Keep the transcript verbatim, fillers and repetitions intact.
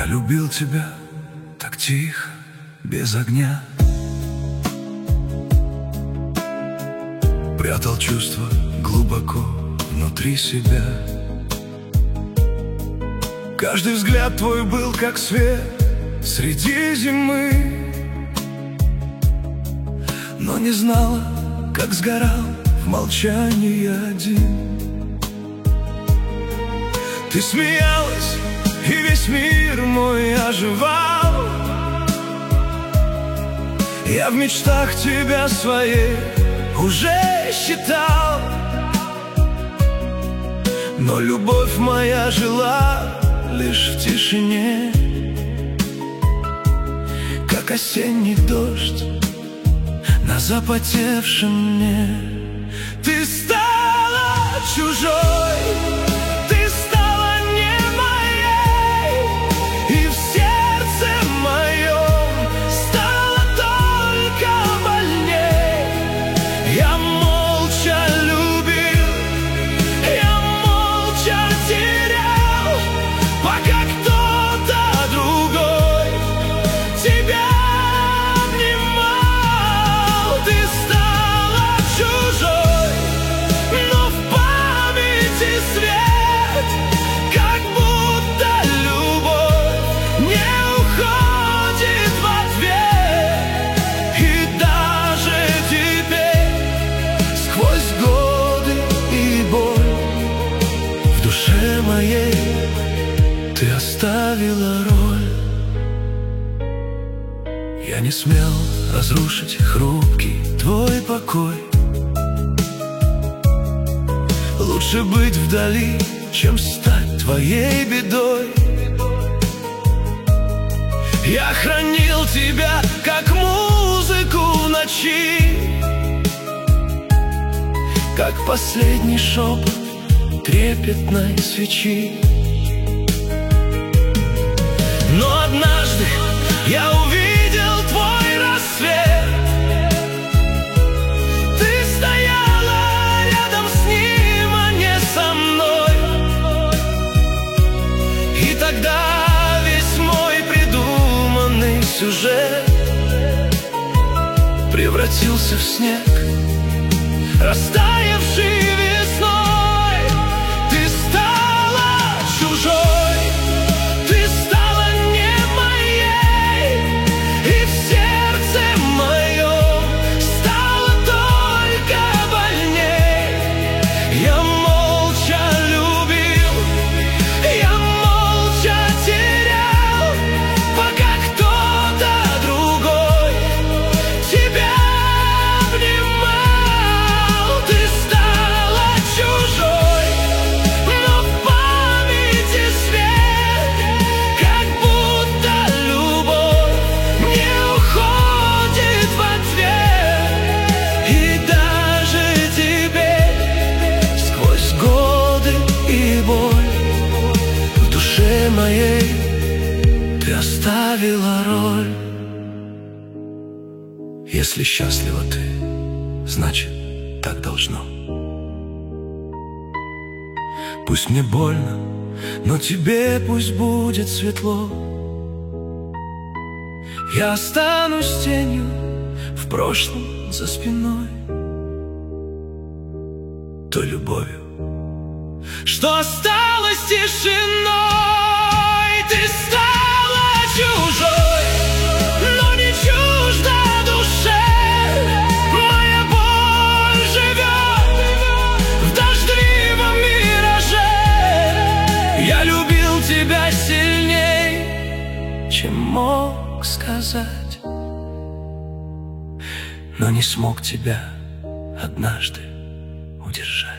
любил тебя так тихо, без огня. Прятал чувства глубоко внутри себя. Каждый взгляд твой был как свет среди зимы, но не знала, как сгорал в молчании один. Ты смеялась, и весь мир мой оживал. Я в мечтах тебя своей уже считал, но любовь моя жила лишь в тишине, как осенний дождь на запотевшем мне. Ты стала чужой, ты стала не моей, и в сердце моем стало только больней. Я молча любил, я молча терял, пока кто-то другой тебя обнимал. Ты стала чужой, но в памяти свет, как будто любовь не уходит в ответ. И даже теперь, сквозь годы и боль, в душе моей ты оставила роль. Я не смел разрушить хрупкий твой покой. Лучше быть вдали, чем стать твоей бедой. Я хранил тебя, как музыку в ночи, как последний шепот трепетной свечи. Но однажды я увидел твой рассвет. Ты стояла рядом с ним, а не со мной. И тогда весь мой придуманный сюжет превратился в снег, растаявший весной. Ты стала чужой, ты стала не моей, и в сердце моем стало только больней. Я молча любил, я молча терял, пока кто-то другой тебя обнимал. Ты стала чужой, но в памяти свет, как будто любовь не уходит в ответ. И даже теперь, сквозь годы и боль, в душе моей ты оставила роль. Если счастлива ты, значит, так должно. Пусть мне больно, но тебе пусть будет светло. Я останусь тенью в прошлом за спиной, той любовью, что осталась тишиной. Ты стала чужой, но не чужда душе. Моя боль живет в дождливом мираже. Я любил тебя сильней, чем мог сказать, но не смог тебя однажды удержать.